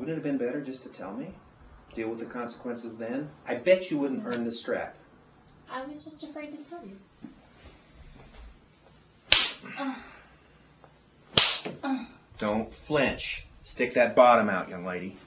Wouldn't it have been better just to tell me? Deal with the consequences then? I bet you wouldn't earn the strap. I was just afraid to tell you. Don't flinch. Stick that bottom out, young lady.